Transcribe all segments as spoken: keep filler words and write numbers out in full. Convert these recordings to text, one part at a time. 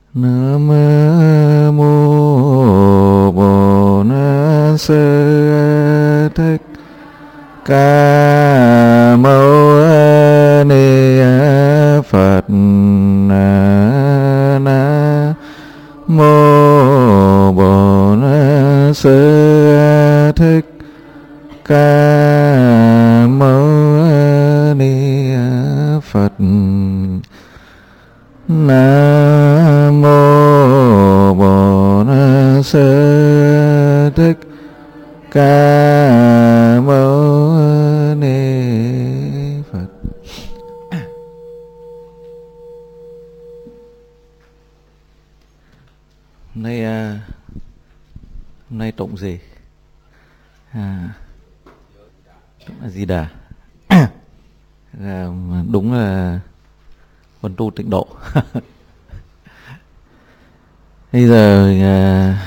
Nam mô Bổn Sư Thích Ca Mâu Ni Phật. Nam mô Bổn Sư Thích Ca Mâu Ni Phật. Nam mô Bổn Sư Thích Ca Mâu Ni Phật. Hôm nay à, hôm nay tụng gì? À, tụng A Di Đà. À, đúng là Huấn tu tịnh độ. Bây giờ à,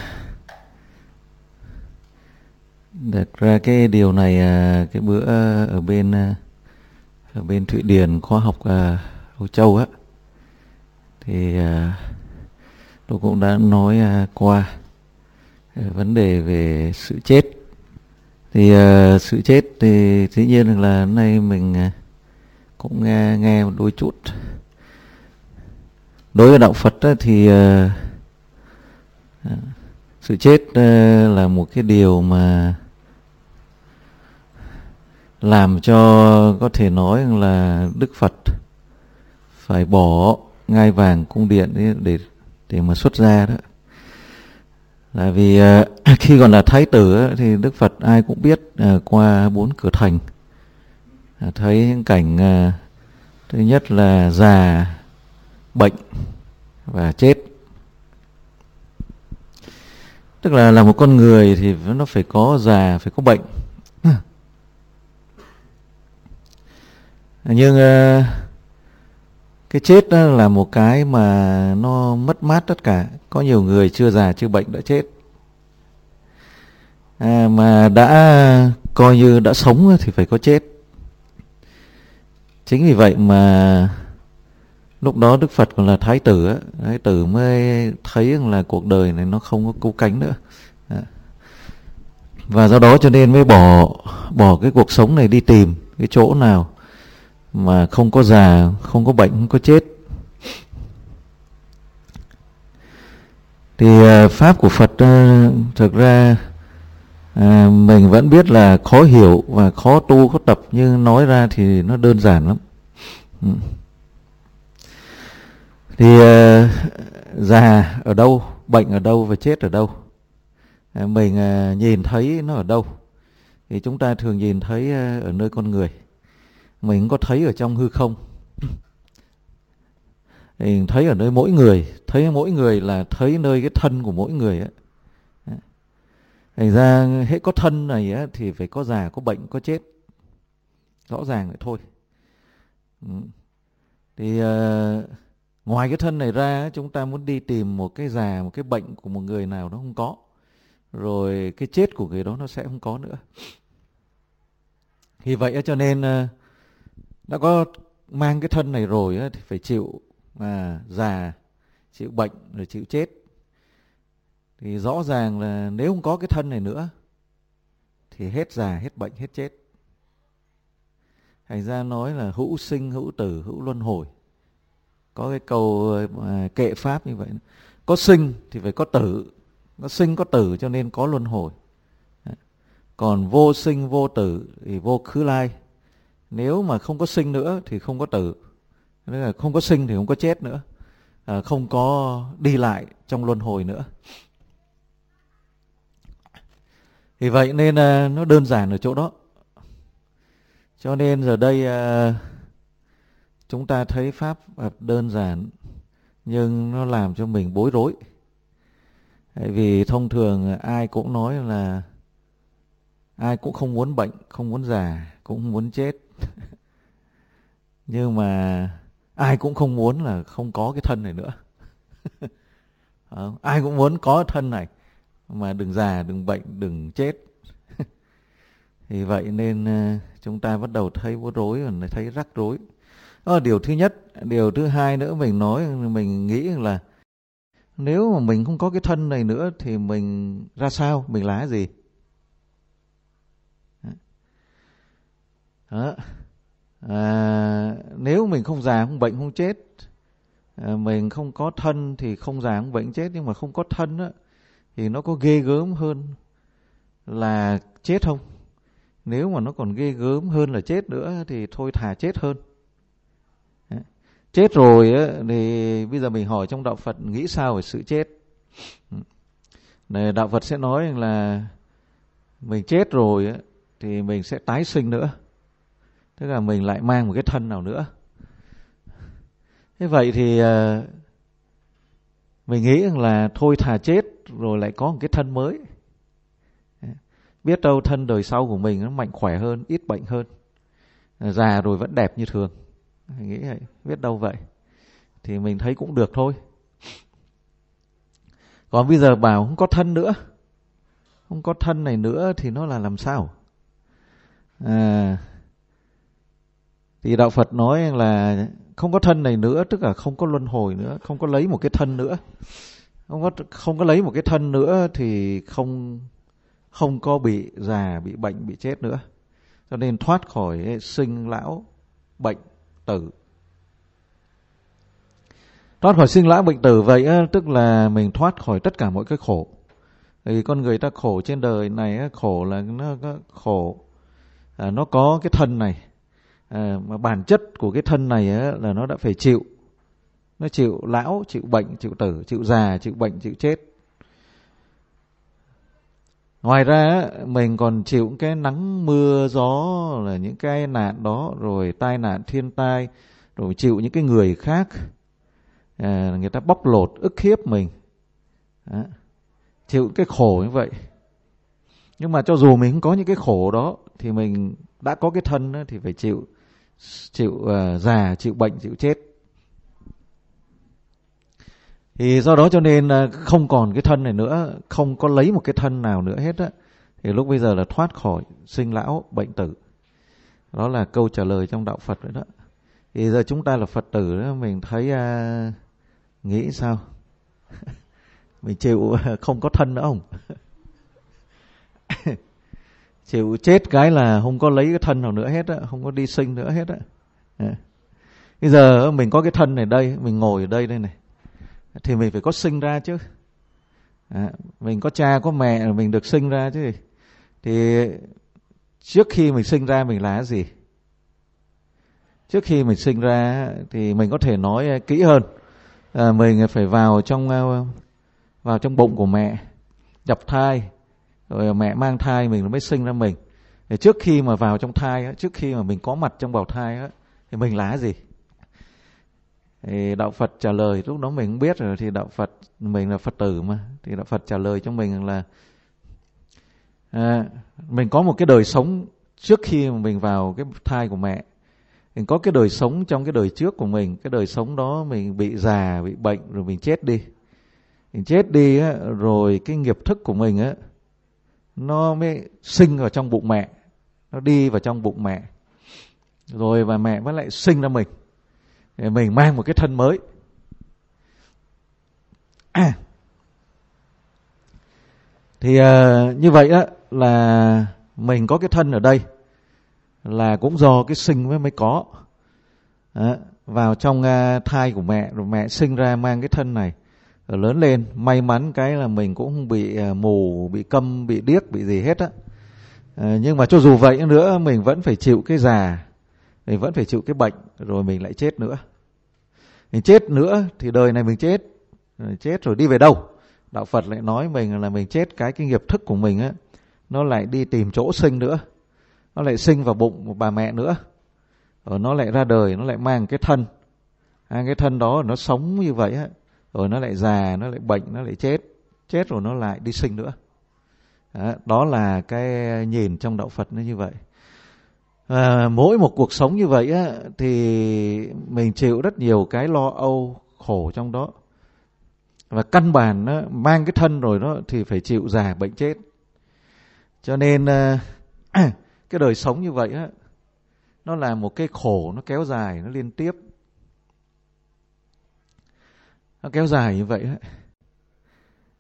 đặt ra cái điều này, à, cái bữa ở bên ở bên Thụy Điển khóa học à, Âu Châu á, thì à, tôi cũng đã nói à, qua vấn đề về sự chết. Thì à, sự chết thì dĩ nhiên là hôm nay mình à, cũng nghe, nghe một đôi chút. Đối với đạo Phật á, thì à, à, sự chết à, là một cái điều mà làm cho có thể nói là Đức Phật phải bỏ ngai vàng cung điện để để mà xuất ra đó. Là vì uh, khi còn là thái tử uh, thì Đức Phật ai cũng biết uh, qua bốn cửa thành, uh, thấy những cảnh uh, thứ nhất là già, bệnh và chết. Tức là là một con người thì nó phải có già, phải có bệnh. Nhưng uh, cái chết đó là một cái mà nó mất mát tất cả. Có nhiều người chưa già chưa bệnh đã chết, à, mà đã coi như đã sống thì phải có chết. Chính vì vậy mà lúc đó Đức Phật còn là thái tử, thái tử mới thấy là cuộc đời này nó không có cứu cánh nữa, và do đó cho nên mới bỏ bỏ cái cuộc sống này đi tìm cái chỗ nào mà không có già, không có bệnh, không có chết. Thì pháp của Phật thực ra à, mình vẫn biết là khó hiểu và khó tu, khó tập, nhưng nói ra thì nó đơn giản lắm. Thì uh, già ở đâu, bệnh ở đâu và chết ở đâu? À, mình uh, nhìn thấy nó ở đâu? Thì chúng ta thường nhìn thấy uh, ở nơi con người. Mình có thấy ở trong hư không. Thì thấy ở nơi mỗi người, thấy mỗi người là thấy nơi cái thân của mỗi người ấy. Thành ra hết có thân này ấy, thì phải có già, có bệnh, có chết. Rõ ràng vậy thôi. Thì uh, ngoài cái thân này ra, chúng ta muốn đi tìm một cái già, một cái bệnh của một người nào đó không có. Rồi cái chết của người đó nó sẽ không có nữa. Thì vậy cho nên uh, đã có mang cái thân này rồi ấy, thì phải chịu à, già, chịu bệnh, rồi chịu chết. Thì rõ ràng là nếu không có cái thân này nữa thì hết già, hết bệnh, hết chết. Thành ra nói là hữu sinh, hữu tử, hữu luân hồi. Có cái câu à, kệ pháp như vậy. Có sinh thì phải có tử. Có sinh có tử cho nên có luân hồi. Còn vô sinh vô tử thì vô khứ lai. Nếu mà không có sinh nữa thì không có tử. Tức là không có sinh thì không có chết nữa. À, không có đi lại trong luân hồi nữa. Thì vậy nên à, nó đơn giản ở chỗ đó. Cho nên giờ đây à, chúng ta thấy pháp đơn giản nhưng nó làm cho mình bối rối. Tại vì thông thường ai cũng nói là ai cũng không muốn bệnh, không muốn già, cũng không muốn chết. Nhưng mà ai cũng không muốn là không có cái thân này nữa. Ai cũng muốn có thân này mà đừng già, đừng bệnh, đừng chết. Thì vậy nên chúng ta bắt đầu thấy bối rối và thấy rắc rối. Đó là điều thứ nhất. Điều thứ hai nữa mình nói, mình nghĩ là nếu mà mình không có cái thân này nữa thì mình ra sao, mình là cái gì? Đó. À, nếu mình không già, không bệnh, không chết, à, mình không có thân thì không già, không bệnh, chết. Nhưng mà không có thân á, thì nó có ghê gớm hơn là chết không? Nếu mà nó còn ghê gớm hơn là chết nữa thì thôi thà chết hơn. Chết rồi á, thì bây giờ mình hỏi trong đạo Phật nghĩ sao về sự chết? Này, đạo Phật sẽ nói là mình chết rồi á, thì mình sẽ tái sinh nữa. Tức là mình lại mang một cái thân nào nữa. Thế vậy thì uh, mình nghĩ là thôi thà chết rồi lại có một cái thân mới. Biết đâu thân đời sau của mình nó mạnh khỏe hơn, ít bệnh hơn, già rồi vẫn đẹp như thường. Mình nghĩ vậy, biết đâu vậy. Thì mình thấy cũng được thôi. Còn bây giờ bảo không có thân nữa, không có thân này nữa thì nó là làm sao? À, thì đạo Phật nói là không có thân này nữa, tức là không có luân hồi nữa, không có lấy một cái thân nữa. Không có, không có lấy một cái thân nữa thì không, không có bị già, bị bệnh, bị chết nữa. Cho nên thoát khỏi sinh lão bệnh tử. Thoát khỏi sinh lão bệnh tử vậy á, tức là mình thoát khỏi tất cả mọi cái khổ. Thì con người ta khổ trên đời này á, khổ là nó có khổ, à, nó có cái thân này, à, mà bản chất của cái thân này á, là nó đã phải chịu. Nó chịu lão, chịu bệnh, chịu tử, chịu già, chịu bệnh, chịu chết. Ngoài ra mình còn chịu cái nắng mưa gió, là những cái nạn đó, rồi tai nạn thiên tai, rồi chịu những cái người khác, à, người ta bóc lột ức hiếp mình, đó. Chịu cái khổ như vậy. Nhưng mà cho dù mình không có những cái khổ đó thì mình đã có cái thân đó, thì phải chịu chịu uh, già, chịu bệnh, chịu chết. Thì do đó cho nên không còn cái thân này nữa, không có lấy một cái thân nào nữa hết á, thì lúc bây giờ là thoát khỏi sinh lão bệnh tử. Đó là câu trả lời trong đạo Phật đấy đó. Thì giờ chúng ta là Phật tử đó, mình thấy uh, nghĩ sao? Mình chịu không có thân nữa không? Chịu chết cái là không có lấy cái thân nào nữa hết á, không có đi sinh nữa hết á. À. Bây giờ mình có cái thân này đây, mình ngồi ở đây đây này, thì mình phải có sinh ra chứ. À, mình có cha có mẹ mình được sinh ra chứ. Thì trước khi mình sinh ra mình là cái gì? Trước khi mình sinh ra thì mình có thể nói kỹ hơn. À, mình phải vào trong vào trong bụng của mẹ, nhập thai, rồi mẹ mang thai mình nó mới sinh ra mình. Thì trước khi mà vào trong thai, trước khi mà mình có mặt trong bào thai thì mình là cái gì? Thì đạo Phật trả lời, lúc đó mình không biết rồi, thì đạo Phật, mình là Phật tử mà, thì đạo Phật trả lời cho mình là à, mình có một cái đời sống trước khi mà mình vào cái thai của mẹ. Mình có cái đời sống trong cái đời trước của mình, cái đời sống đó mình bị già, bị bệnh, rồi mình chết đi. Mình chết đi á, rồi cái nghiệp thức của mình á, nó mới sinh vào trong bụng mẹ, nó đi vào trong bụng mẹ, rồi và mẹ mới lại sinh ra mình. Để mình mang một cái thân mới. À, thì uh, như vậy á, là mình có cái thân ở đây là cũng do cái sinh mới mới có. Đó, vào trong uh, thai của mẹ, rồi mẹ sinh ra mang cái thân này, rồi lớn lên, may mắn cái là mình cũng không bị uh, mù, bị câm, bị điếc, bị gì hết á. Uh, nhưng mà cho dù vậy nữa, mình vẫn phải chịu cái già, mình vẫn phải chịu cái bệnh, rồi mình lại chết nữa. Mình chết nữa thì đời này mình chết, rồi chết rồi đi về đâu? Đạo Phật lại nói mình là mình chết cái cái nghiệp thức của mình á, nó lại đi tìm chỗ sinh nữa, nó lại sinh vào bụng một bà mẹ nữa, rồi nó lại ra đời, nó lại mang cái thân, à, cái thân đó nó sống như vậy á, rồi nó lại già, nó lại bệnh, nó lại chết, chết rồi nó lại đi sinh nữa. Đó, đó là cái nhìn trong đạo Phật nó như vậy. À, mỗi một cuộc sống như vậy á, thì mình chịu rất nhiều cái lo âu khổ trong đó. Và căn bản á, mang cái thân rồi đó thì phải chịu già bệnh chết. Cho nên à, cái đời sống như vậy á, nó là một cái khổ, nó kéo dài, nó liên tiếp. Nó kéo dài như vậy á.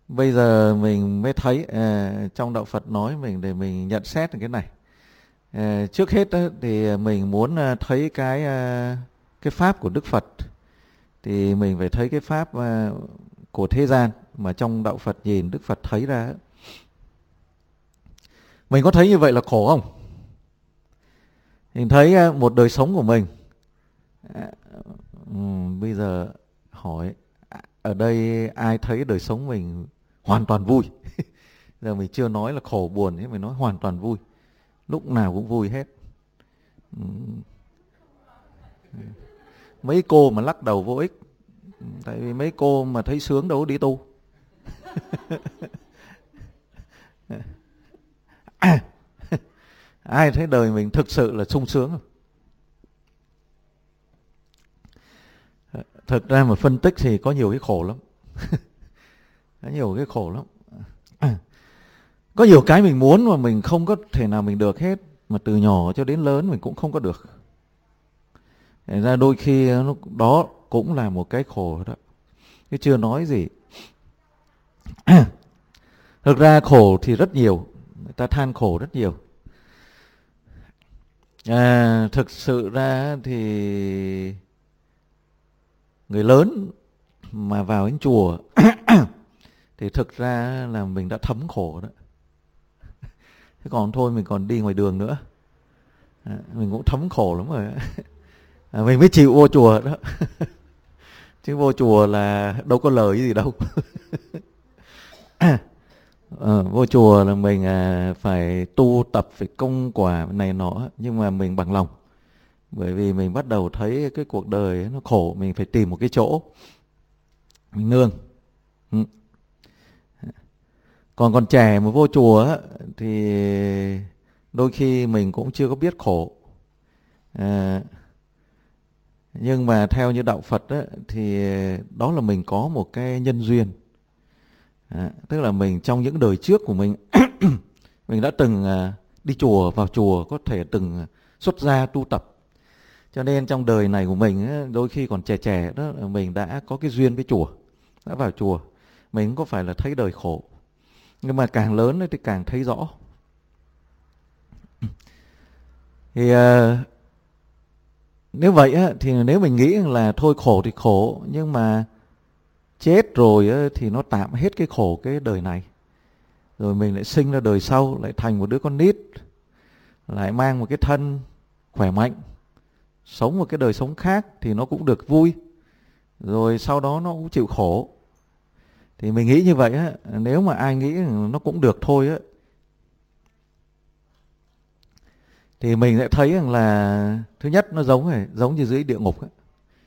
bây giờ mình mới thấy à, trong đạo Phật nói mình để mình nhận xét cái này. À, trước hết đó, thì mình muốn thấy cái cái pháp của Đức Phật thì mình phải thấy cái pháp à, của thế gian mà trong đạo Phật nhìn Đức Phật thấy ra. Mình có thấy như vậy là khổ không? Mình thấy một đời sống của mình. À, um, bây giờ hỏi ở đây ai thấy đời sống mình hoàn toàn vui? Giờ mình chưa nói là khổ buồn, nhưng mình nói hoàn toàn vui, lúc nào cũng vui hết. Mấy cô mà lắc đầu vô ích, tại vì mấy cô mà thấy sướng đâu có đi tu. Ai thấy đời mình thực sự là sung sướng không? Thực ra mà phân tích thì có nhiều cái khổ lắm. Có nhiều cái khổ lắm. Có nhiều cái mình muốn mà mình không có thể nào mình được hết, mà từ nhỏ cho đến lớn mình cũng không có được. Thành ra đôi khi đó cũng là một cái khổ đó, chứ chưa nói gì. Thực ra khổ thì rất nhiều, người ta than khổ rất nhiều. À, thực sự ra thì người lớn mà vào đến chùa thì thực ra là mình đã thấm khổ đó. Thế còn thôi mình còn đi ngoài đường nữa, à, mình cũng thấm khổ lắm rồi. À, mình mới chịu vô chùa đó. Chứ vô chùa là đâu có lời gì đâu. À, vô chùa là mình à, phải tu tập, phải công quả này nọ, nhưng mà mình bằng lòng. Bởi vì mình bắt đầu thấy cái cuộc đời nó khổ, mình phải tìm một cái chỗ mình nương. Ừ. Còn còn trẻ mà vô chùa thì đôi khi mình cũng chưa có biết khổ. À, nhưng mà theo như đạo Phật á, thì đó là mình có một cái nhân duyên. À, tức là mình trong những đời trước của mình mình đã từng à, đi chùa, vào chùa, có thể từng xuất gia tu tập. Cho nên trong đời này của mình á, đôi khi còn trẻ trẻ đó, mình đã có cái duyên với chùa, đã vào chùa. Mình cũng có phải là thấy đời khổ, nhưng mà càng lớn thì càng thấy rõ. Thì à, nếu vậy á, thì nếu mình nghĩ là thôi khổ thì khổ, nhưng mà chết rồi á, thì nó tạm hết cái khổ cái đời này. Rồi mình lại sinh ra đời sau, lại thành một đứa con nít, lại mang một cái thân khỏe mạnh, sống một cái đời sống khác thì nó cũng được vui. Rồi sau đó nó cũng chịu khổ. Thì mình nghĩ như vậy á, nếu mà ai nghĩ nó cũng được thôi á, thì mình sẽ thấy rằng là thứ nhất nó giống này, giống như dưới địa ngục ấy.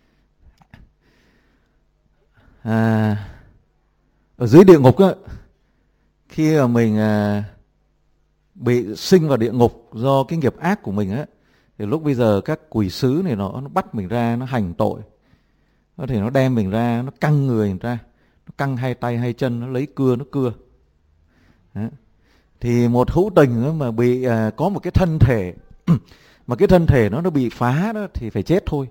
À, ở dưới địa ngục á, khi mà mình à, bị sinh vào địa ngục do cái nghiệp ác của mình á, thì lúc bây giờ các quỷ sứ này nó, nó bắt mình ra, nó hành tội. Có thể nó đem mình ra, nó căng người mình ra, nó căng hai tay hai chân, nó lấy cưa nó cưa. Đó. Thì một hữu tình mà bị à, có một cái thân thể mà cái thân thể nó nó bị phá đó thì phải chết thôi.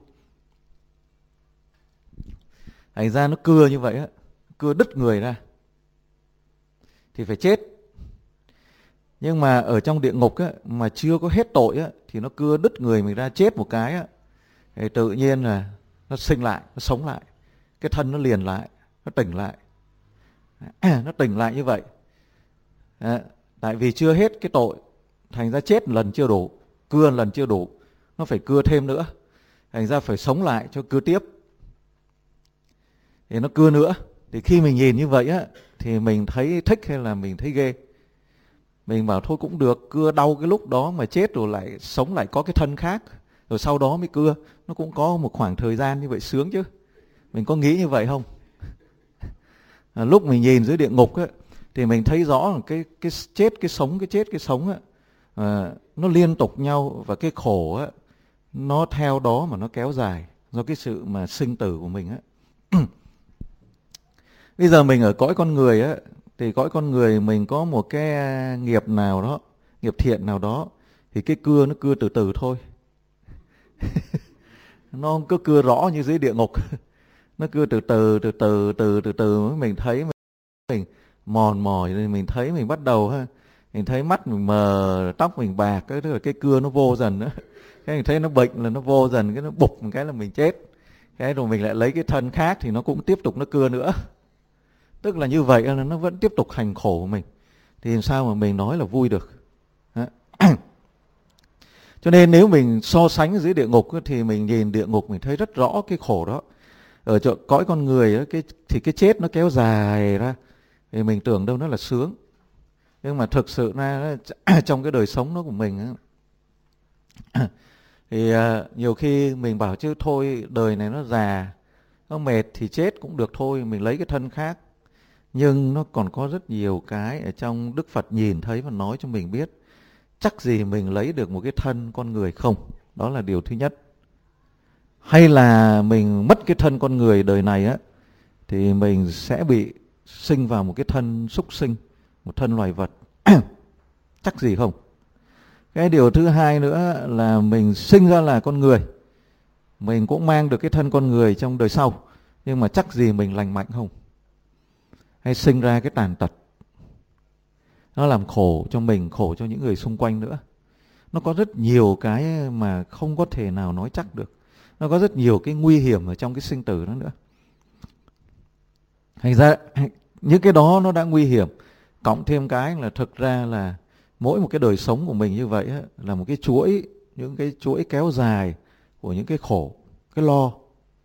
Thành ra nó cưa như vậy á, cưa đứt người ra thì phải chết. Nhưng mà ở trong địa ngục á, mà chưa có hết tội á, thì nó cưa đứt người mình ra chết một cái á, thì tự nhiên là nó sinh lại, nó sống lại, cái thân nó liền lại, nó tỉnh lại. Nó tỉnh lại như vậy à, tại vì chưa hết cái tội, thành ra chết một lần chưa đủ, cưa một lần chưa đủ, nó phải cưa thêm nữa, thành ra phải sống lại cho cưa tiếp. Thì nó cưa nữa. Thì khi mình nhìn như vậy á, thì mình thấy thích hay là mình thấy ghê? Mình bảo thôi cũng được, cưa đau cái lúc đó mà chết rồi lại sống lại có cái thân khác, rồi sau đó mới cưa, nó cũng có một khoảng thời gian như vậy sướng chứ. Mình có nghĩ như vậy không? À, lúc mình nhìn dưới địa ngục á, thì mình thấy rõ là cái, cái chết cái sống, cái chết cái sống á, à, nó liên tục nhau, và cái khổ á, nó theo đó mà nó kéo dài do cái sự mà sinh tử của mình á. Bây giờ mình ở cõi con người á, thì cõi con người mình có một cái nghiệp nào đó, nghiệp thiện nào đó, thì cái cưa nó cưa từ từ thôi. Nó không có cưa rõ như dưới địa ngục. Nó cưa từ từ, từ từ, từ từ từ mình thấy mình mòn mỏi nên mình thấy mình bắt đầu ha, mình thấy mắt mình mờ, tóc mình bạc, cái tức là cái cưa nó vô dần nữa. Cái mình thấy nó bệnh là nó vô dần, cái nó bục một cái là mình chết. Cái rồi mình lại lấy cái thân khác thì nó cũng tiếp tục nó cưa nữa. Tức là như vậy là nó vẫn tiếp tục hành khổ của mình. Thì sao mà mình nói là vui được. Cho nên nếu mình so sánh dưới địa ngục thì mình nhìn địa ngục mình thấy rất rõ cái khổ đó. Ở chỗ cõi con người cái thì cái chết nó kéo dài ra thì mình tưởng đâu nó là sướng. Nhưng mà thực sự ra trong cái đời sống nó của mình thì nhiều khi mình bảo chứ thôi đời này nó già, nó mệt thì chết cũng được thôi, mình lấy cái thân khác. Nhưng nó còn có rất nhiều cái ở trong Đức Phật nhìn thấy và nói cho mình biết. Chắc gì mình lấy được một cái thân con người không? Đó là điều thứ nhất. Hay là mình mất cái thân con người đời này á, thì mình sẽ bị sinh vào một cái thân súc sinh, một thân loài vật. Chắc gì không? Cái điều thứ hai nữa là mình sinh ra là con người, mình cũng mang được cái thân con người trong đời sau, nhưng mà chắc gì mình lành mạnh không? Hay sinh ra cái tàn tật, nó làm khổ cho mình, khổ cho những người xung quanh nữa. Nó có rất nhiều cái mà không có thể nào nói chắc được. Nó có rất nhiều cái nguy hiểm ở trong cái sinh tử đó nữa. Thành ra những cái đó nó đã nguy hiểm. Cộng thêm cái là thực ra là mỗi một cái đời sống của mình như vậy á, là một cái chuỗi, những cái chuỗi kéo dài của những cái khổ, cái lo.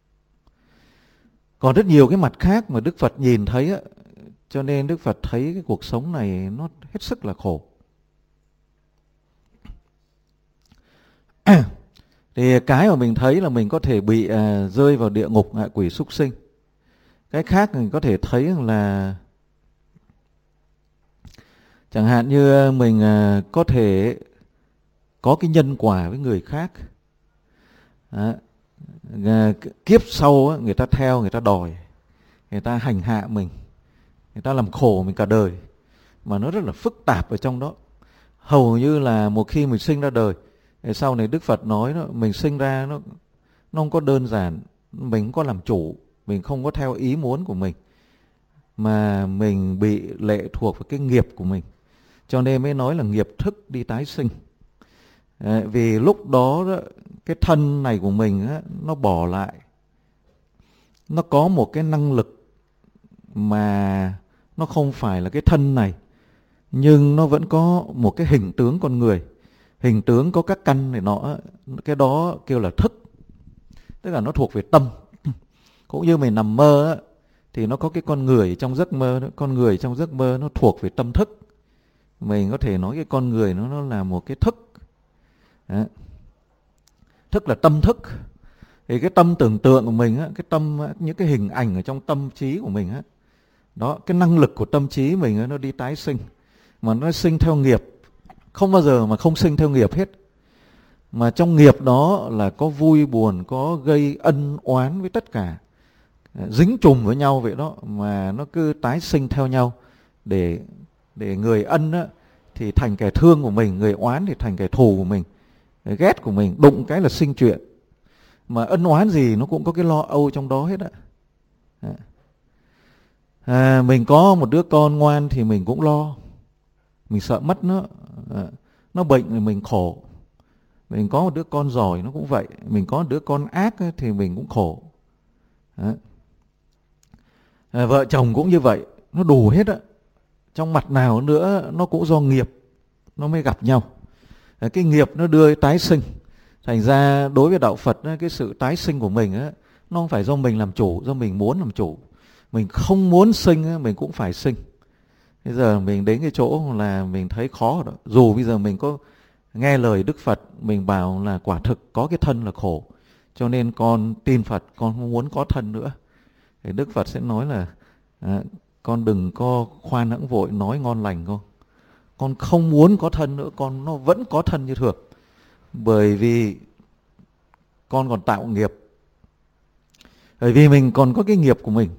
Còn rất nhiều cái mặt khác mà Đức Phật nhìn thấy á, cho nên Đức Phật thấy cái cuộc sống này nó hết sức là khổ. Thì cái mà mình thấy là mình có thể bị à, rơi vào địa ngục, ngạ quỷ súc sinh. Cái khác mình có thể thấy là chẳng hạn như mình à, có thể có cái nhân quả với người khác. Đó. À, kiếp sau á, người ta theo, người ta đòi, người ta hành hạ mình, người ta làm khổ mình cả đời. Mà nó rất là phức tạp ở trong đó. Hầu như là một khi mình sinh ra đời, sau này Đức Phật nói đó, mình sinh ra nó, nó không có đơn giản. Mình không có làm chủ, mình không có theo ý muốn của mình, mà mình bị lệ thuộc vào cái nghiệp của mình. Cho nên mới nói là nghiệp thức đi tái sinh. À, vì lúc đó, đó cái thân này của mình á, nó bỏ lại, nó có một cái năng lực mà nó không phải là cái thân này, nhưng nó vẫn có một cái hình tướng con người. Hình tướng có các căn này nọ, cái đó kêu là thức. Tức là nó thuộc về tâm. Cũng như mình nằm mơ á, thì nó có cái con người trong giấc mơ đó. Con người trong giấc mơ nó thuộc về tâm thức. Mình có thể nói cái con người nó, nó là một cái thức. Đó. Thức là tâm thức. Thì cái tâm tưởng tượng của mình á, cái tâm, những cái hình ảnh ở trong tâm trí của mình á, đó, cái năng lực của tâm trí mình á, nó đi tái sinh. Mà nó sinh theo nghiệp, không bao giờ mà không sinh theo nghiệp hết. Mà trong nghiệp đó là có vui buồn, có gây ân oán với tất cả, dính chùm với nhau vậy đó, mà nó cứ tái sinh theo nhau. Để để người ân á, thì thành kẻ thương của mình, người oán thì thành kẻ thù của mình, ghét của mình, đụng cái là sinh chuyện. Mà ân oán gì nó cũng có cái lo âu trong đó hết á. À, mình có một đứa con ngoan thì mình cũng lo, mình sợ mất nó, à, nó bệnh thì mình khổ. Mình có một đứa con giỏi nó cũng vậy, mình có một đứa con ác thì mình cũng khổ. À, vợ chồng cũng như vậy, nó đủ hết á. Trong mặt nào nữa nó cũng do nghiệp nó mới gặp nhau. À, cái nghiệp nó đưa tái sinh. Thành ra đối với đạo Phật, cái sự tái sinh của mình á, nó không phải do mình làm chủ, do mình muốn làm chủ. Mình không muốn sinh mình cũng phải sinh. Bây giờ mình đến cái chỗ là mình thấy khó đó. Dù bây giờ mình có nghe lời Đức Phật, mình bảo là quả thực có cái thân là khổ, cho nên con tin Phật, con không muốn có thân nữa. Thì Đức Phật sẽ nói là à, con đừng có khoan hãng vội nói ngon lành con. Con không muốn có thân nữa, con nó vẫn có thân như thường. Bởi vì con còn tạo nghiệp. Bởi vì mình còn có cái nghiệp của mình.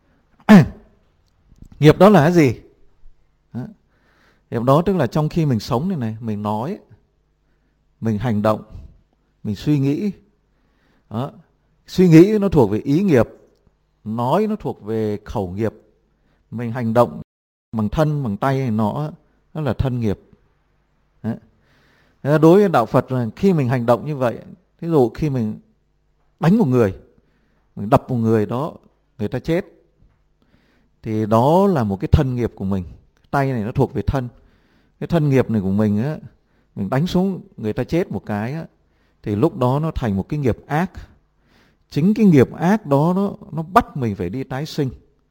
Nghiệp đó là cái gì? Đó. Nghiệp đó tức là trong khi mình sống này này, mình nói, mình hành động, mình suy nghĩ. Đó. Suy nghĩ nó thuộc về ý nghiệp, nói nó thuộc về khẩu nghiệp, mình hành động bằng thân, bằng tay hay nọ, đó là thân nghiệp. Đấy. Đối với đạo Phật là khi mình hành động như vậy, ví dụ khi mình đánh một người, mình đập một người đó, người ta chết, thì đó là một cái thân nghiệp của mình. Tay này nó thuộc về thân. Cái thân nghiệp này của mình á, mình đánh xuống người ta chết một cái á, thì lúc đó nó thành một cái nghiệp ác. Chính cái nghiệp ác đó nó, nó bắt mình phải đi tái sinh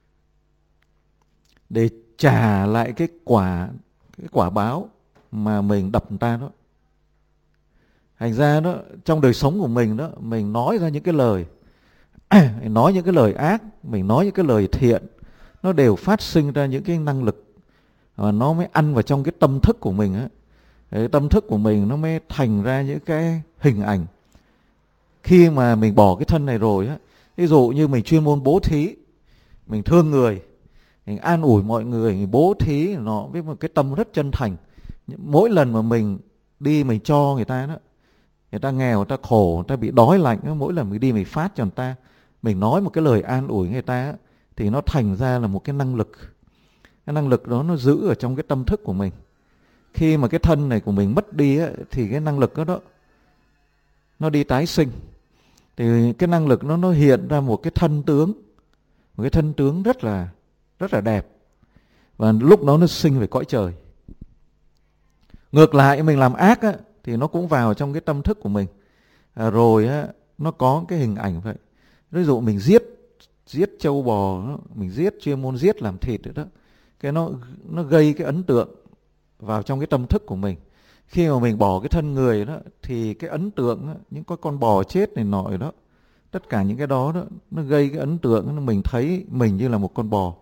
để trả lại cái quả cái quả báo mà mình đập người ta đó. Thành ra đó, trong đời sống của mình đó, mình nói ra những cái lời mình nói những cái lời ác, mình nói những cái lời thiện, nó đều phát sinh ra những cái năng lực, và nó mới ăn vào trong cái tâm thức của mình á. Cái tâm thức của mình nó mới thành ra những cái hình ảnh. Khi mà mình bỏ cái thân này rồi á, ví dụ như mình chuyên môn bố thí, mình thương người, mình an ủi mọi người, mình bố thí nó với một cái tâm rất chân thành. Mỗi lần mà mình đi mình cho người ta đó, người ta nghèo, người ta khổ, người ta bị đói lạnh đó, mỗi lần mình đi mình phát cho người ta, mình nói một cái lời an ủi người ta đó, thì nó thành ra là một cái năng lực. Cái năng lực đó nó giữ ở trong cái tâm thức của mình. Khi mà cái thân này của mình mất đi á, thì cái năng lực đó, đó nó đi tái sinh. Thì cái năng lực nó nó hiện ra một cái thân tướng, một cái thân tướng rất là rất là đẹp, và lúc đó nó sinh về cõi trời. Ngược lại mình làm ác á, thì nó cũng vào trong cái tâm thức của mình, à, rồi á, nó có cái hình ảnh vậy. Ví dụ mình giết giết trâu bò, mình giết chuyên môn giết làm thịt đó, cái nó nó gây cái ấn tượng vào trong cái tâm thức của mình. Khi mà mình bỏ cái thân người đó, thì cái ấn tượng đó, những cái con bò chết này nọ đó, tất cả những cái đó, đó nó gây cái ấn tượng, mình thấy mình như là một con bò.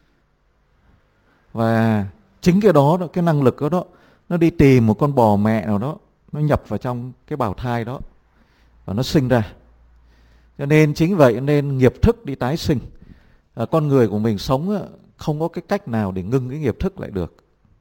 Và chính cái đó, đó cái năng lực đó, đó nó đi tìm một con bò mẹ nào đó, nó nhập vào trong cái bào thai đó và nó sinh ra. Cho nên chính vậy nên nghiệp thức đi tái sinh. À, con người của mình sống không có cái cách nào để ngưng cái nghiệp thức lại được.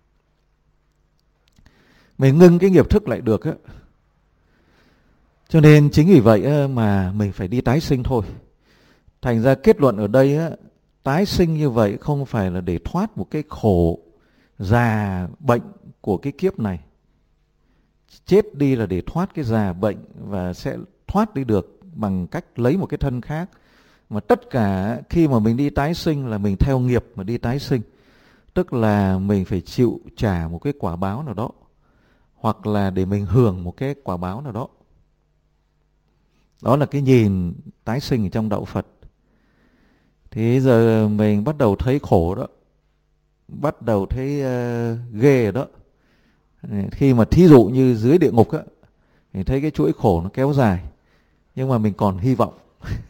Mình ngưng cái nghiệp thức lại được á. Cho nên chính vì vậy mà mình phải đi tái sinh thôi. Thành ra kết luận ở đây á, tái sinh như vậy không phải là để thoát một cái khổ già bệnh của cái kiếp này. Chết đi là để thoát cái già bệnh, và sẽ thoát đi được bằng cách lấy một cái thân khác. Mà tất cả khi mà mình đi tái sinh là mình theo nghiệp mà đi tái sinh. Tức là mình phải chịu trả một cái quả báo nào đó, hoặc là để mình hưởng một cái quả báo nào đó. Đó là cái nhìn tái sinh ở trong đạo Phật. Thì giờ mình bắt đầu thấy khổ đó, bắt đầu thấy uh, ghê rồi đó. Khi mà thí dụ như dưới địa ngục á, thì thấy cái chuỗi khổ nó kéo dài, nhưng mà mình còn hy vọng.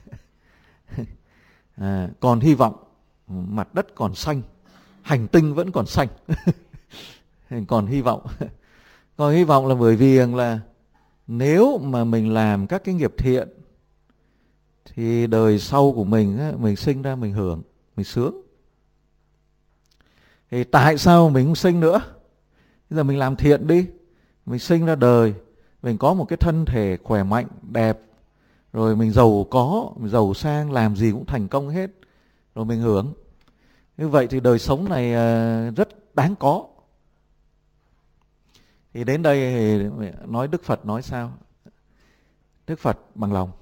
à, còn hy vọng, mặt đất còn xanh, hành tinh vẫn còn xanh. Còn hy vọng. Còn hy vọng là bởi vì là nếu mà mình làm các cái nghiệp thiện, thì đời sau của mình á, mình sinh ra mình hưởng, mình sướng. Thì tại sao mình không sinh nữa? Bây giờ mình làm thiện đi, mình sinh ra đời, mình có một cái thân thể khỏe mạnh, đẹp, rồi mình giàu có, mình giàu sang, làm gì cũng thành công hết, rồi mình hưởng. Như vậy thì đời sống này rất đáng có. Thì đến đây thì nói Đức Phật nói sao? Đức Phật bằng lòng.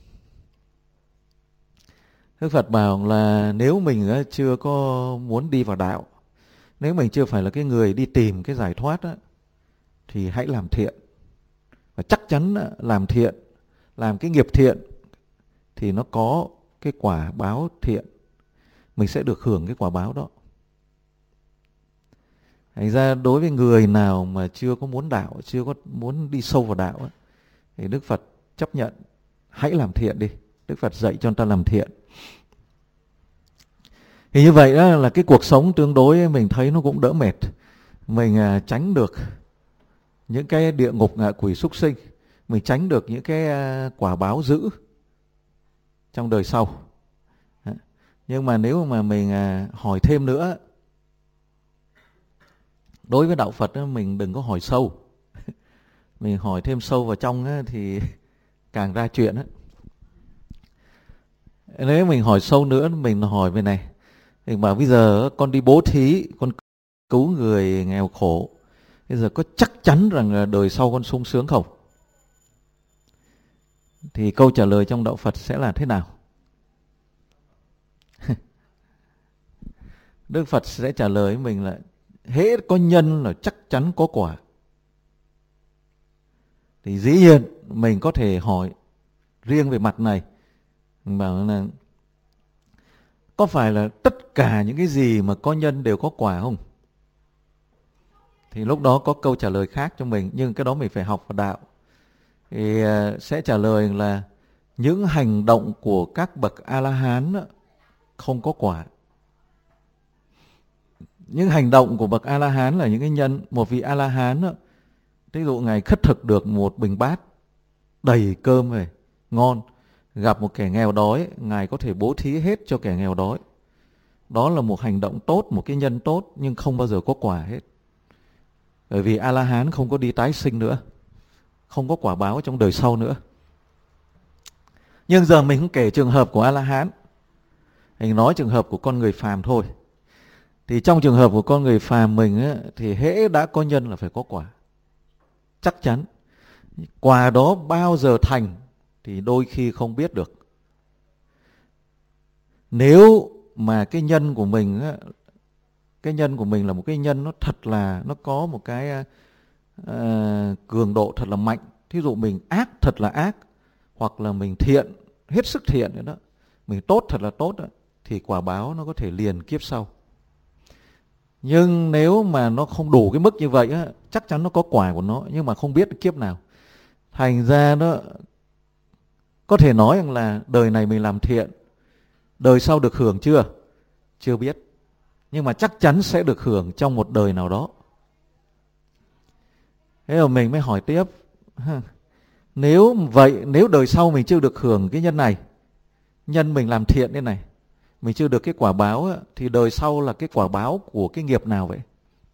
Đức Phật bảo là nếu mình chưa có muốn đi vào đạo, nếu mình chưa phải là cái người đi tìm cái giải thoát á, thì hãy làm thiện. Và chắc chắn làm thiện, làm cái nghiệp thiện thì nó có cái quả báo thiện. Mình sẽ được hưởng cái quả báo đó. Thành ra đối với người nào mà chưa có muốn đạo, chưa có muốn đi sâu vào đạo á, thì Đức Phật chấp nhận hãy làm thiện đi. Đức Phật dạy cho người ta làm thiện. Thì như vậy đó là cái cuộc sống tương đối mình thấy nó cũng đỡ mệt. Mình à, tránh được những cái địa ngục ngạ quỷ súc sinh. Mình tránh được những cái à, quả báo dữ trong đời sau. Nhưng mà nếu mà mình à, hỏi thêm nữa, đối với đạo Phật đó, mình đừng có hỏi sâu. Mình hỏi thêm sâu vào trong á, thì càng ra chuyện á. Nếu mình hỏi sâu nữa, mình hỏi về này. Thì bảo bây giờ con đi bố thí, con cứu người nghèo khổ, bây giờ có chắc chắn rằng là đời sau con sung sướng không? Thì câu trả lời trong đạo Phật sẽ là thế nào? Đức Phật sẽ trả lời với mình là hễ có nhân là chắc chắn có quả. Thì dĩ nhiên mình có thể hỏi riêng về mặt này, mình bảo là có phải là tất cả những cái gì mà có nhân đều có quả không? Thì lúc đó có câu trả lời khác cho mình, nhưng cái đó mình phải học vào đạo. Thì sẽ trả lời là những hành động của các bậc A-la-hán không có quả. Những hành động của bậc A-la-hán là những cái nhân. Một vị A-la-hán, ví dụ Ngài khất thực được một bình bát đầy cơm về, ngon, gặp một kẻ nghèo đói, Ngài có thể bố thí hết cho kẻ nghèo đói. Đó là một hành động tốt, một cái nhân tốt, nhưng không bao giờ có quả hết. Bởi vì A-la-hán không có đi tái sinh nữa, không có quả báo trong đời sau nữa. Nhưng giờ mình không kể trường hợp của A-la-hán, mình nói trường hợp của con người phàm thôi. Thì trong trường hợp của con người phàm mình ấy, thì hễ đã có nhân là phải có quả, chắc chắn. Quả đó bao giờ thành thì đôi khi không biết được. Nếu mà cái nhân của mình ấy, cái nhân của mình là một cái nhân nó thật là nó có một cái uh, cường độ thật là mạnh. Thí dụ mình ác thật là ác, hoặc là mình thiện, hết sức thiện đó, mình tốt thật là tốt đó, thì quả báo nó có thể liền kiếp sau. Nhưng nếu mà nó không đủ cái mức như vậy á, chắc chắn nó có quả của nó, nhưng mà không biết kiếp nào. Thành ra nó có thể nói rằng là đời này mình làm thiện, đời sau được hưởng chưa? Chưa biết. Nhưng mà chắc chắn sẽ được hưởng trong một đời nào đó. Thế rồi mình mới hỏi tiếp, nếu vậy, nếu đời sau mình chưa được hưởng cái nhân này, nhân mình làm thiện thế này, mình chưa được cái quả báo, thì đời sau là cái quả báo của cái nghiệp nào vậy?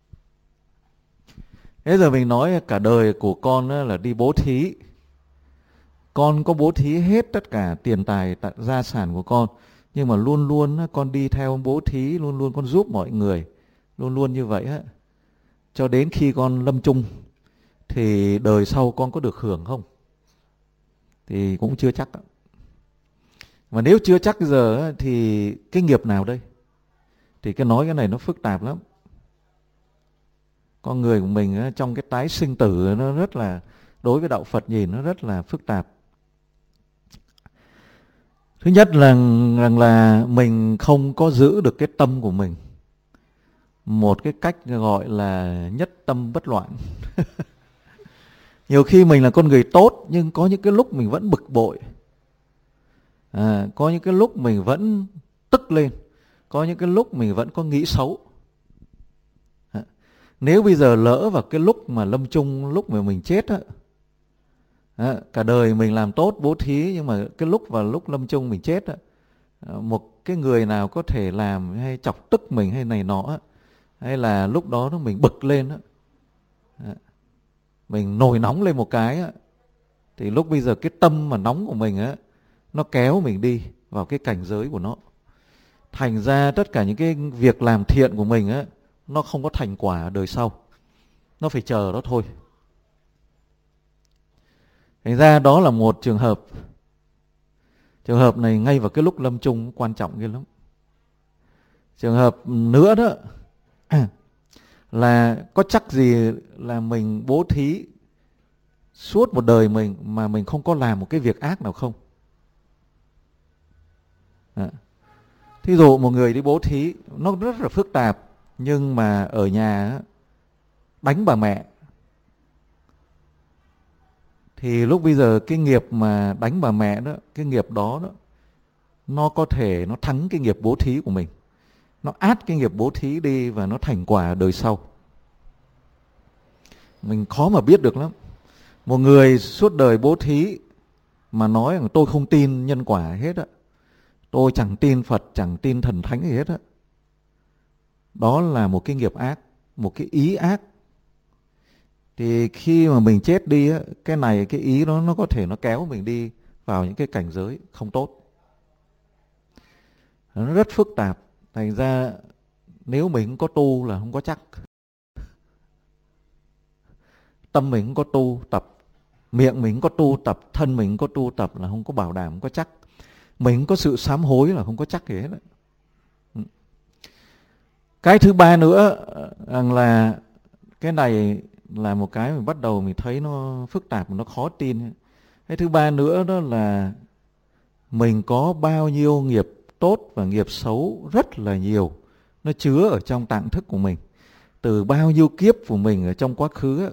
Thế giờ mình nói cả đời của con là đi bố thí. Con có bố thí hết tất cả tiền tài, gia sản của con, nhưng mà luôn luôn con đi theo bố thí, luôn luôn con giúp mọi người, luôn luôn như vậy á, cho đến khi con lâm chung, thì đời sau con có được hưởng không? Thì cũng chưa chắc. Mà nếu chưa chắc giờ thì cái nghiệp nào đây? Thì cái nói cái này nó phức tạp lắm. Con người của mình trong cái tái sinh tử nó rất là, đối với đạo Phật nhìn nó rất là phức tạp. Thứ nhất là rằng là mình không có giữ được cái tâm của mình, một cái cách gọi là nhất tâm bất loạn. Nhiều khi mình là con người tốt, nhưng có những cái lúc mình vẫn bực bội, à, có những cái lúc mình vẫn tức lên, có những cái lúc mình vẫn có nghĩ xấu. À, nếu bây giờ lỡ vào cái lúc mà lâm chung, lúc mà mình chết á, à, cả đời mình làm tốt bố thí, nhưng mà cái lúc vào lúc lâm chung mình chết á, một cái người nào có thể làm hay chọc tức mình hay này nọ á, hay là lúc đó mình bực lên á, à, mình nổi nóng lên một cái á, thì lúc bây giờ cái tâm mà nóng của mình á, nó kéo mình đi vào cái cảnh giới của nó. Thành ra tất cả những cái việc làm thiện của mình á, nó không có thành quả ở đời sau, nó phải chờ đó thôi. Thành ra đó là một trường hợp. Trường hợp này ngay vào cái lúc lâm chung quan trọng ghê lắm. Trường hợp nữa đó là có chắc gì là mình bố thí suốt một đời mình mà mình không có làm một cái việc ác nào không? À. Thí dụ một người đi bố thí, nó rất là phức tạp, nhưng mà ở nhà đánh bà mẹ, thì lúc bây giờ cái nghiệp mà đánh bà mẹ đó, cái nghiệp đó, đó nó có thể nó thắng cái nghiệp bố thí của mình, nó át cái nghiệp bố thí đi và nó thành quả đời sau. Mình khó mà biết được lắm. Một người suốt đời bố thí mà nói rằng tôi không tin nhân quả hết á, tôi chẳng tin Phật, chẳng tin thần thánh gì hết á, đó là một cái nghiệp ác, một cái ý ác. Thì khi mà mình chết đi á, cái này cái ý đó nó có thể nó kéo mình đi vào những cái cảnh giới không tốt. Nó rất phức tạp. Thành ra nếu mình không có tu là không có chắc. Tâm mình không có tu tập, miệng mình có tu tập, thân mình có tu tập là không có bảo đảm, không có chắc. Mình có sự sám hối là không có chắc gì hết. Cái thứ ba nữa là cái này là một cái mình bắt đầu mình thấy nó phức tạp, nó khó tin. Cái thứ ba nữa đó là mình có bao nhiêu nghiệp tốt và nghiệp xấu rất là nhiều, nó chứa ở trong tạng thức của mình từ bao nhiêu kiếp của mình ở trong quá khứ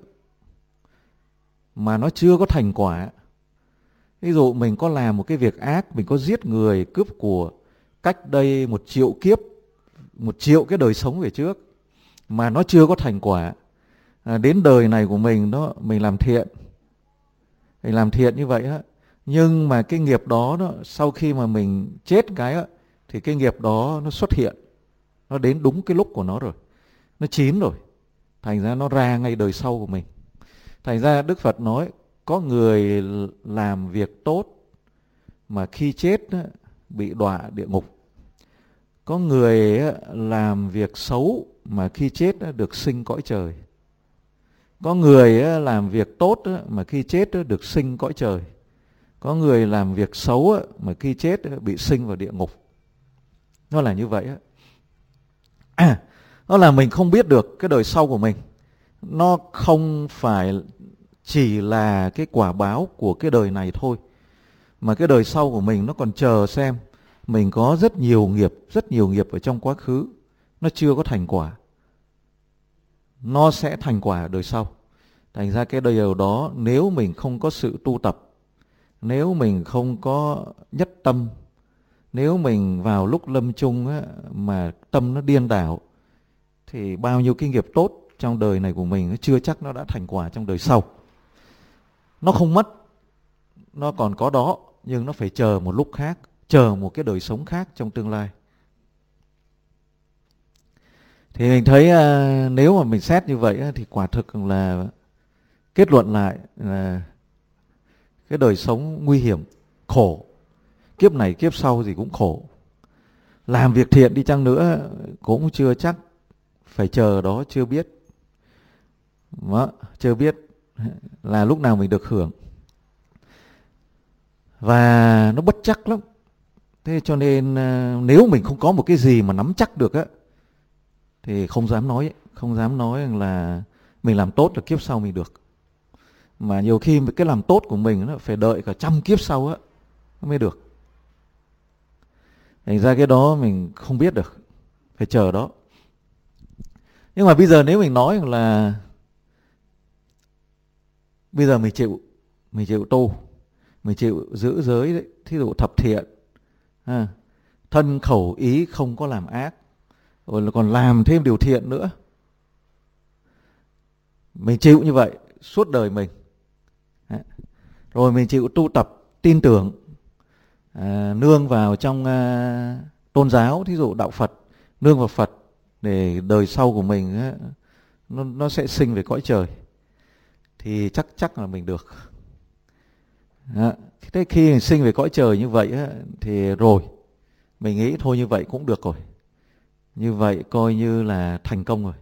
mà nó chưa có thành quả. Ví dụ mình có làm một cái việc ác, mình có giết người, cướp của cách đây một triệu kiếp, một triệu cái đời sống về trước mà nó chưa có thành quả. À, đến đời này của mình đó, mình làm thiện, mình làm thiện như vậy á, nhưng mà cái nghiệp đó, đó sau khi mà mình chết cái á, thì cái nghiệp đó nó xuất hiện, nó đến đúng cái lúc của nó rồi, nó chín rồi, thành ra nó ra ngay đời sau của mình. Thành ra Đức Phật nói có người làm việc tốt mà khi chết á, bị đọa địa ngục. Có người á, làm việc xấu mà khi chết á, được sinh cõi trời. Có người á, làm việc tốt á, mà khi chết á, được sinh cõi trời. Có người làm việc xấu á, mà khi chết á, bị sinh vào địa ngục. Nó là như vậy á. À, nó là mình không biết được cái đời sau của mình. Nó không phải chỉ là cái quả báo của cái đời này thôi, mà cái đời sau của mình nó còn chờ xem. Mình có rất nhiều nghiệp, rất nhiều nghiệp ở trong quá khứ, nó chưa có thành quả, nó sẽ thành quả ở đời sau. Thành ra cái điều đó nếu mình không có sự tu tập, nếu mình không có nhất tâm, nếu mình vào lúc lâm chung á, mà tâm nó điên đảo, thì bao nhiêu cái nghiệp tốt trong đời này của mình nó chưa chắc nó đã thành quả trong đời sau. Nó không mất, nó còn có đó, nhưng nó phải chờ một lúc khác, chờ một cái đời sống khác trong tương lai. Thì mình thấy uh, nếu mà mình xét như vậy uh, thì quả thực là kết luận lại là cái đời sống nguy hiểm, khổ. Kiếp này kiếp sau gì cũng khổ. Làm việc thiện đi chăng nữa cũng chưa chắc, phải chờ đó, chưa biết. Đó, chưa biết là lúc nào mình được hưởng. Và nó bất chắc lắm. Thế cho nên nếu mình không có một cái gì mà nắm chắc được á, thì không dám nói, không dám nói là mình làm tốt là kiếp sau mình được. Mà nhiều khi cái làm tốt của mình nó phải đợi cả trăm kiếp sau á mới được. Thành ra cái đó mình không biết được, phải chờ đó. Nhưng mà bây giờ nếu mình nói là bây giờ mình chịu, mình chịu tu, mình chịu giữ giới đấy, thí dụ thập thiện, à, thân khẩu ý không có làm ác, rồi là còn làm thêm điều thiện nữa. Mình chịu như vậy suốt đời mình. Rồi mình chịu tu tập, tin tưởng, à, nương vào trong à, tôn giáo, thí dụ đạo Phật, nương vào Phật để đời sau của mình á, nó, nó sẽ sinh về cõi trời. Thì chắc chắc là mình được. Đó. Thế khi mình sinh về cõi trời như vậy á, thì rồi mình nghĩ thôi như vậy cũng được rồi. Như vậy coi như là thành công rồi.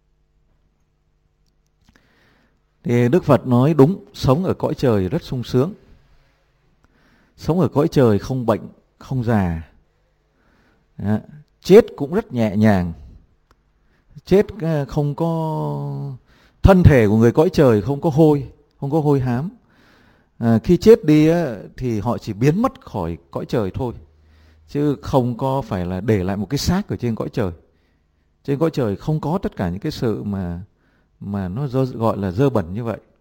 Thì Đức Phật nói đúng, sống ở cõi trời rất sung sướng. Sống ở cõi trời không bệnh, không già. Đó. Chết cũng rất nhẹ nhàng. Chết không có... Thân thể của người cõi trời không có hôi, không có hôi hám. À, khi chết đi á, thì họ chỉ biến mất khỏi cõi trời thôi, chứ không có phải là để lại một cái xác ở trên cõi trời. Trên cõi trời không có tất cả những cái sự mà mà nó dơ, gọi là dơ bẩn như vậy.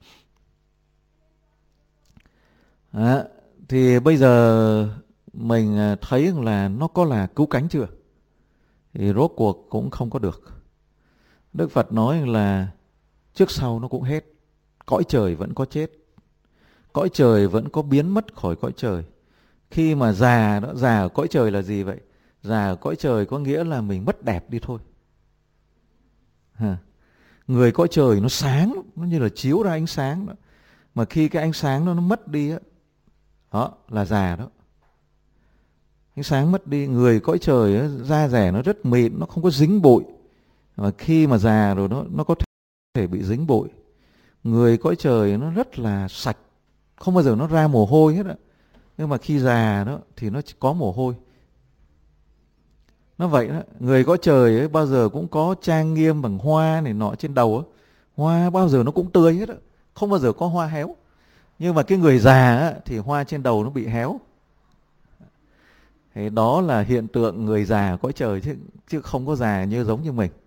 Đó. Thì bây giờ mình thấy là nó có là cứu cánh chưa? Thì rốt cuộc cũng không có được. Đức Phật nói là trước sau nó cũng hết. Cõi trời vẫn có chết, cõi trời vẫn có biến mất khỏi cõi trời. Khi mà già đó, già ở cõi trời là gì vậy? Già ở cõi trời có nghĩa là mình mất đẹp đi thôi. Ha. Người cõi trời nó sáng, nó như là chiếu ra ánh sáng đó. Mà khi cái ánh sáng đó nó mất đi á, đó là già đó. Ánh sáng mất đi. Người cõi trời ấy, da rẻ nó rất mịn, nó không có dính bụi. Và khi mà già rồi nó nó có thể bị dính bụi. Người cõi trời nó rất là sạch, không bao giờ nó ra mồ hôi hết ạ. Nhưng mà khi già đó thì nó chỉ có mồ hôi. Nó vậy đó. Người cõi trời ấy bao giờ cũng có trang nghiêm bằng hoa này nọ trên đầu ấy. Hoa bao giờ nó cũng tươi hết á, không bao giờ có hoa héo. Nhưng mà cái người già á, thì hoa trên đầu nó bị héo. Thế đó là hiện tượng người già cõi trời, chứ chứ không có già như giống như mình.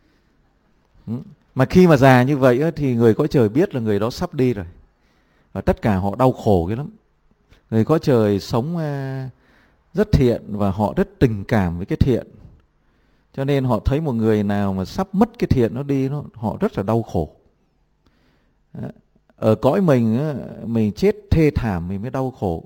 Mà khi mà già như vậy á, thì người cõi trời biết là người đó sắp đi rồi. Và tất cả họ đau khổ cái lắm. Người cõi trời sống rất thiện và họ rất tình cảm với cái thiện. Cho nên họ thấy một người nào mà sắp mất cái thiện nó đi, nó, họ rất là đau khổ. Ở cõi mình, mình chết thê thảm mình mới đau khổ.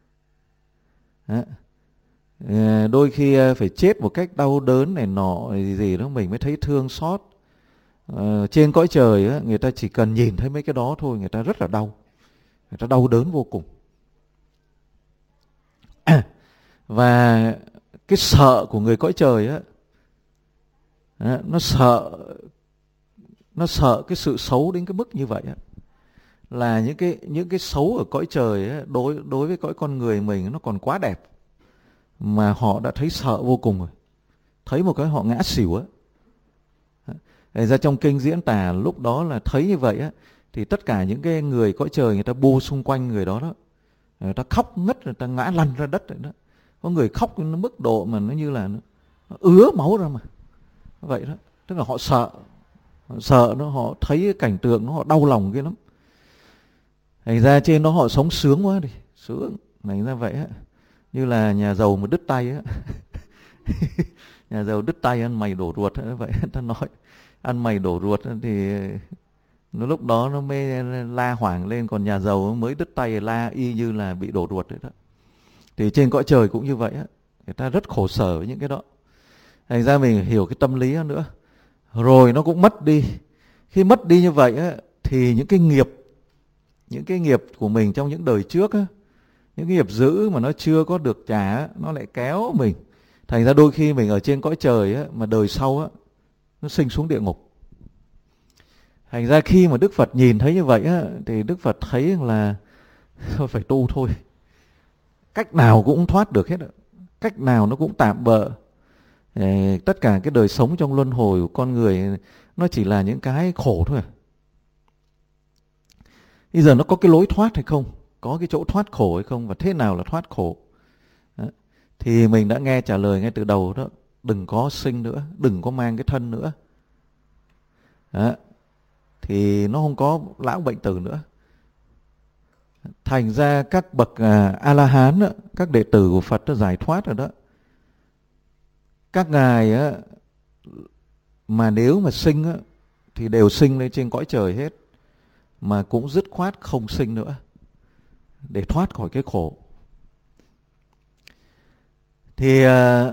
Đôi khi phải chết một cách đau đớn này nọ gì gì đó mình mới thấy thương xót. Ờ, trên cõi trời người ta chỉ cần nhìn thấy mấy cái đó thôi, người ta rất là đau. Người ta đau đớn vô cùng. Và cái sợ của người cõi trời á, nó sợ nó sợ cái sự xấu đến cái mức như vậy á. Là những cái những cái xấu ở cõi trời á, đối đối với cõi con người mình nó còn quá đẹp mà họ đã thấy sợ vô cùng rồi. Thấy một cái họ ngã xỉu á. Để ra trong kinh diễn tả lúc đó là thấy như vậy á, thì tất cả những cái người cõi trời người ta bu xung quanh người đó đó, người ta khóc ngất, người ta ngã lăn ra đất rồi đó. Có người khóc nó mức độ mà nó như là nó, nó ứa máu ra mà. Vậy đó, tức là họ sợ, họ sợ nó, họ thấy cái cảnh tượng nó họ đau lòng kia lắm. Thành ra trên đó họ sống sướng quá đi, sướng. Thành ra vậy á, như là nhà giàu mà đứt tay á. Nhà giàu đứt tay ăn mày đổ ruột á, vậy ta nói ăn mày đổ ruột thì nó lúc đó nó mới la hoảng lên, còn nhà giàu mới đứt tay la y như là bị đổ ruột đấy đó. Thì trên cõi trời cũng như vậy á, người ta rất khổ sở với những cái đó. Thành ra mình hiểu cái tâm lý đó nữa. Rồi nó cũng mất đi. Khi mất đi như vậy á, thì những cái nghiệp, những cái nghiệp của mình trong những đời trước á, những cái nghiệp dữ mà nó chưa có được trả á, nó lại kéo mình. Thành ra đôi khi mình ở trên cõi trời á, mà đời sau á, nó sinh xuống địa ngục. Thành ra khi mà Đức Phật nhìn thấy như vậy á, thì Đức Phật thấy là phải tu thôi. Cách nào cũng thoát được hết. Cách nào nó cũng tạm bợ. Tất cả cái đời sống trong luân hồi của con người nó chỉ là những cái khổ thôi. Bây giờ nó có cái lối thoát hay không? Có cái chỗ thoát khổ hay không? Và thế nào là thoát khổ? Đó. Thì mình đã nghe trả lời ngay từ đầu đó. Đừng có sinh nữa, đừng có mang cái thân nữa. Đó. Thì nó không có lão bệnh tử nữa. Thành ra các bậc à, A-la-hán, đó, các đệ tử của Phật đã giải thoát rồi đó. Các ngài á, mà nếu mà sinh á, thì đều sinh lên trên cõi trời hết, mà cũng dứt khoát không sinh nữa để thoát khỏi cái khổ. Thì uh,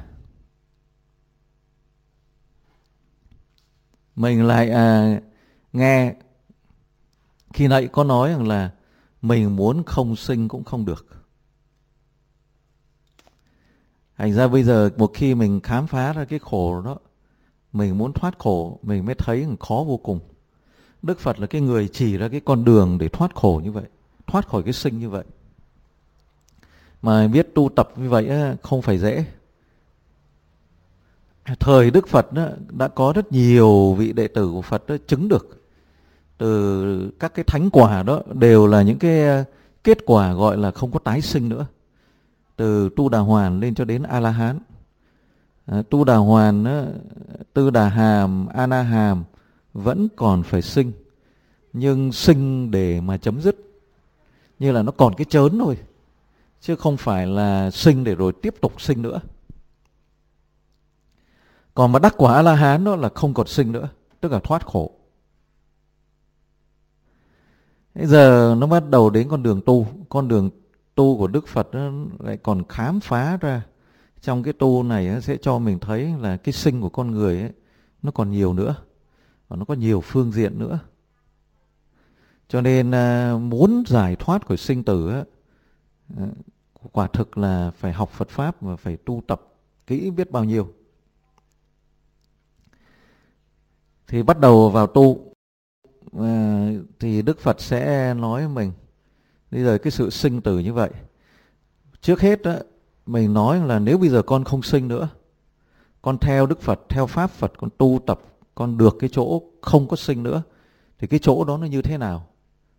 mình lại uh, nghe khi nãy có nói rằng là mình muốn không sinh cũng không được. Thành ra bây giờ một khi mình khám phá ra cái khổ đó, mình muốn thoát khổ, mình mới thấy khó vô cùng. Đức Phật là cái người chỉ ra cái con đường để thoát khổ như vậy, thoát khỏi cái sinh như vậy. Mà biết tu tập như vậy không phải dễ. Thời Đức Phật đã có rất nhiều vị đệ tử của Phật chứng được. Từ các cái thánh quả đó đều là những cái kết quả gọi là không có tái sinh nữa. Từ Tu Đà Hoàn lên cho đến A-la-hán. À, Tu Đà Hoàn, Tư Đà Hàm, A Na Hàm vẫn còn phải sinh. Nhưng sinh để mà chấm dứt. Như là nó còn cái chớn thôi. Chứ không phải là sinh để rồi tiếp tục sinh nữa. Còn mà đắc quả A-la-hán đó là không còn sinh nữa. Tức là thoát khổ. Bây giờ nó bắt đầu đến con đường tu. Con đường tu của Đức Phật lại còn khám phá ra. Trong cái tu này sẽ cho mình thấy là cái sinh của con người ấy, nó còn nhiều nữa. Và nó có nhiều phương diện nữa. Cho nên muốn giải thoát khỏi sinh tử quả thực là phải học Phật Pháp và phải tu tập kỹ biết bao nhiêu. Thì bắt đầu vào tu, à, thì Đức Phật sẽ nói với mình, bây giờ cái sự sinh tử như vậy, trước hết đó, mình nói là nếu bây giờ con không sinh nữa, con theo Đức Phật, theo Pháp Phật, con tu tập, con được cái chỗ không có sinh nữa, thì cái chỗ đó nó như thế nào?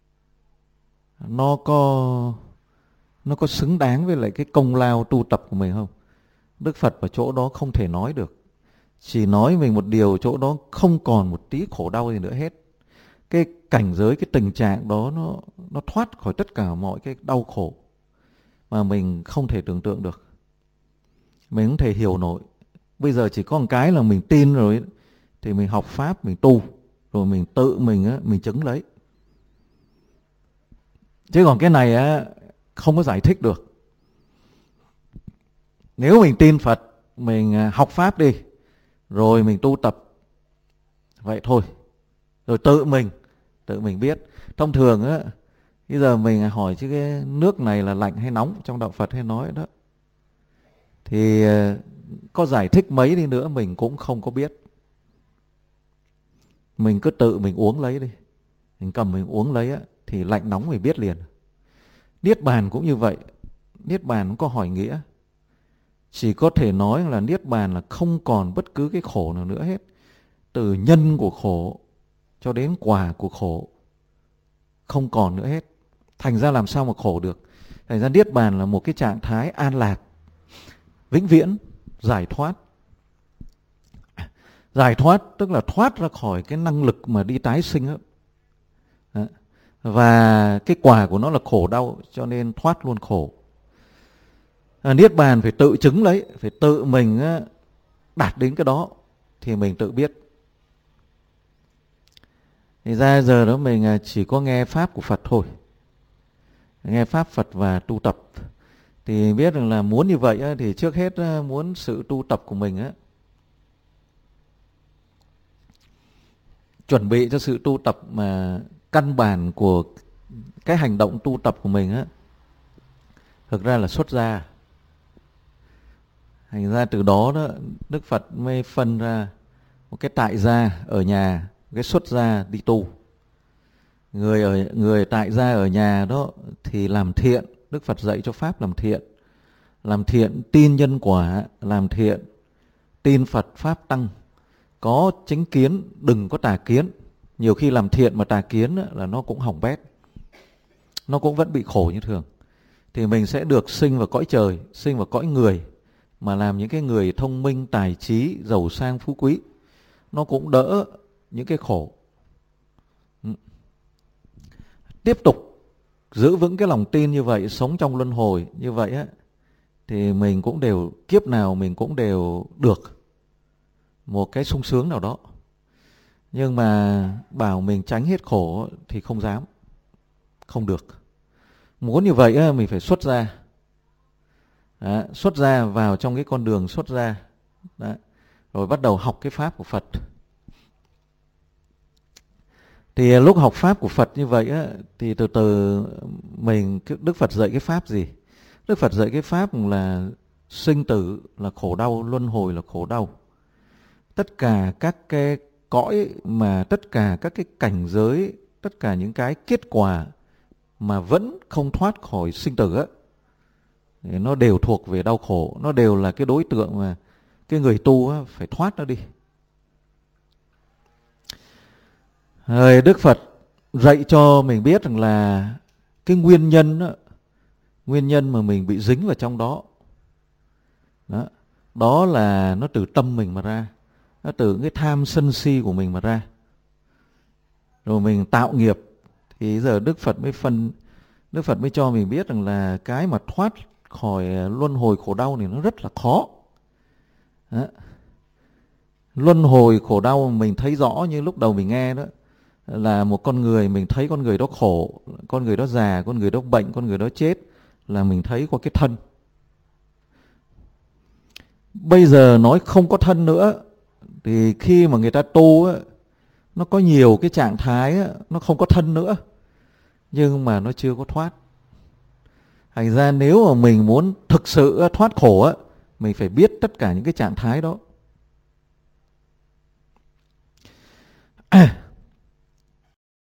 Nó có nó có xứng đáng với lại cái công lao tu tập của mình không? Đức Phật ở chỗ đó không thể nói được. Chỉ nói mình một điều, chỗ đó không còn một tí khổ đau gì nữa hết. Cái cảnh giới, cái tình trạng đó nó, nó thoát khỏi tất cả mọi cái đau khổ mà mình không thể tưởng tượng được, mình không thể hiểu nổi. Bây giờ chỉ có một cái là mình tin rồi thì mình học Pháp, mình tu, rồi mình tự mình á, mình chứng lấy. Chứ còn cái này á, không có giải thích được. Nếu mình tin Phật, mình học Pháp đi, rồi mình tu tập, vậy thôi, rồi tự mình tự mình biết. Thông thường á, bây giờ mình hỏi chứ cái nước này là lạnh hay nóng, trong đạo Phật hay nói đó, thì có giải thích mấy đi nữa mình cũng không có biết. Mình cứ tự mình uống lấy đi, mình cầm mình uống lấy á, thì lạnh nóng mình biết liền. Niết bàn cũng như vậy. Niết bàn cũng có hỏi nghĩa. Chỉ có thể nói là Niết bàn là không còn bất cứ cái khổ nào nữa hết. Từ nhân của khổ cho đến quả của khổ, không còn nữa hết. Thành ra làm sao mà khổ được? Thành ra Niết bàn là một cái trạng thái an lạc, vĩnh viễn, giải thoát. Giải thoát tức là thoát ra khỏi cái năng lực mà đi tái sinh đó. Đó. Và cái quả của nó là khổ đau, cho nên thoát luôn khổ. À, Niết bàn phải tự chứng lấy, phải tự mình đạt đến cái đó thì mình tự biết. Thì ra giờ đó mình chỉ có nghe Pháp của Phật thôi, nghe Pháp Phật và tu tập. Thì biết rằng là muốn như vậy thì trước hết muốn sự tu tập của mình á, chuẩn bị cho sự tu tập mà căn bản của cái hành động tu tập của mình á, thực ra là xuất gia. Thành ra từ đó đó Đức Phật mới phân ra một cái tại gia ở nhà, một cái xuất gia đi tu. Người ở người tại gia ở nhà đó thì làm thiện, Đức Phật dạy cho pháp làm thiện. Làm thiện tin nhân quả, làm thiện tin Phật Pháp Tăng, có chánh kiến, đừng có tà kiến. Nhiều khi làm thiện mà tà kiến là nó cũng hỏng bét, nó cũng vẫn bị khổ như thường. Thì mình sẽ được sinh vào cõi trời, sinh vào cõi người, mà làm những cái người thông minh, tài trí, giàu sang, phú quý, nó cũng đỡ những cái khổ. Tiếp tục giữ vững cái lòng tin như vậy, sống trong luân hồi như vậy á, thì mình cũng đều, kiếp nào mình cũng đều được một cái sung sướng nào đó. Nhưng mà bảo mình tránh hết khổ thì không dám, không được. Muốn như vậy á, mình phải xuất gia. Đó, xuất gia vào trong cái con đường xuất gia. Đó, rồi bắt đầu học cái Pháp của Phật. Thì lúc học Pháp của Phật như vậy á, thì từ từ mình, Đức Phật dạy cái Pháp gì? Đức Phật dạy cái Pháp là sinh tử là khổ đau, luân hồi là khổ đau. Tất cả các cái cõi mà tất cả các cái cảnh giới, tất cả những cái kết quả mà vẫn không thoát khỏi sinh tử á, thì nó đều thuộc về đau khổ, nó đều là cái đối tượng mà cái người tu á, phải thoát nó đi. Rồi Đức Phật dạy cho mình biết rằng là cái nguyên nhân đó, nguyên nhân mà mình bị dính vào trong đó, đó, đó là nó từ tâm mình mà ra, nó từ cái tham sân si của mình mà ra. Rồi mình tạo nghiệp, thì giờ Đức Phật mới phân, Đức Phật mới cho mình biết rằng là cái mà thoát khỏi luân hồi khổ đau này nó rất là khó. Đó. Luân hồi khổ đau mình thấy rõ như lúc đầu mình nghe đó, là một con người, mình thấy con người đó khổ, con người đó già, con người đó bệnh, con người đó chết, là mình thấy có cái thân. Bây giờ nói không có thân nữa, thì khi mà người ta tu á, nó có nhiều cái trạng thái á, nó không có thân nữa, nhưng mà nó chưa có thoát. Thành ra nếu mà mình muốn thực sự thoát khổ á, mình phải biết tất cả những cái trạng thái đó.